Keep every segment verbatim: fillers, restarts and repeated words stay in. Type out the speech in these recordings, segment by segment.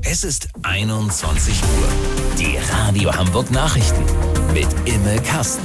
Es ist einundzwanzig Uhr. Die Radio Hamburg Nachrichten mit Imme Kasten.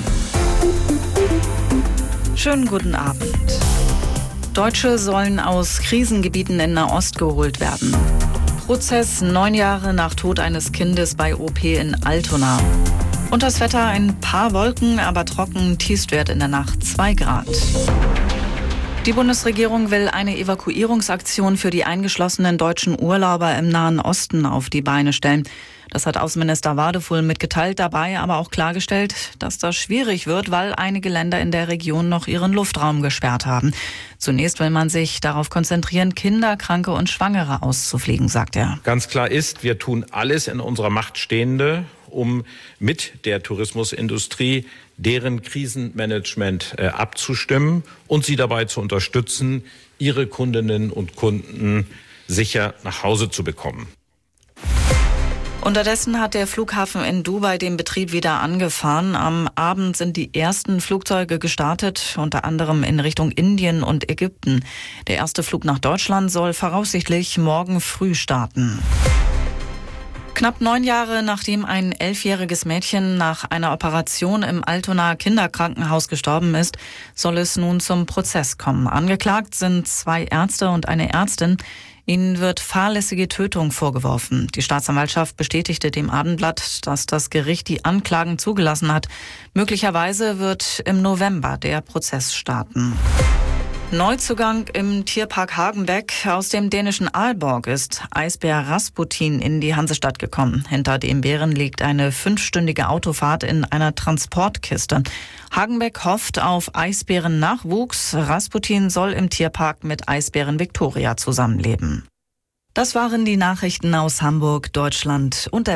Schönen guten Abend. Deutsche sollen aus Krisengebieten in Nahost geholt werden. Prozess neun Jahre nach Tod eines Kindes bei O P in Altona. Und das Wetter, ein paar Wolken, aber trocken, Tiefstwert in der Nacht zwei Grad. Die Bundesregierung will eine Evakuierungsaktion für die eingeschlossenen deutschen Urlauber im Nahen Osten auf die Beine stellen. Das hat Außenminister Wadefuhl mitgeteilt, dabei aber auch klargestellt, dass das schwierig wird, weil einige Länder in der Region noch ihren Luftraum gesperrt haben. Zunächst will man sich darauf konzentrieren, Kinder, Kranke und Schwangere auszufliegen, sagt er. Ganz klar ist, wir tun alles in unserer Macht Stehende, um mit der Tourismusindustrie deren Krisenmanagement äh, abzustimmen und sie dabei zu unterstützen, ihre Kundinnen und Kunden sicher nach Hause zu bekommen. Unterdessen hat der Flughafen in Dubai den Betrieb wieder angefahren. Am Abend sind die ersten Flugzeuge gestartet, unter anderem in Richtung Indien und Ägypten. Der erste Flug nach Deutschland soll voraussichtlich morgen früh starten. Knapp neun Jahre nachdem ein elfjähriges Mädchen nach einer Operation im Altonaer Kinderkrankenhaus gestorben ist, soll es nun zum Prozess kommen. Angeklagt sind zwei Ärzte und eine Ärztin. Ihnen wird fahrlässige Tötung vorgeworfen. Die Staatsanwaltschaft bestätigte dem Abendblatt, dass das Gericht die Anklagen zugelassen hat. Möglicherweise wird im November der Prozess starten. Neuzugang im Tierpark Hagenbeck. Aus dem dänischen Aalborg ist Eisbär Rasputin in die Hansestadt gekommen. Hinter dem Bären liegt eine fünfstündige Autofahrt in einer Transportkiste. Hagenbeck hofft auf Eisbärennachwuchs. Rasputin soll im Tierpark mit Eisbären Victoria zusammenleben. Das waren die Nachrichten aus Hamburg, Deutschland und der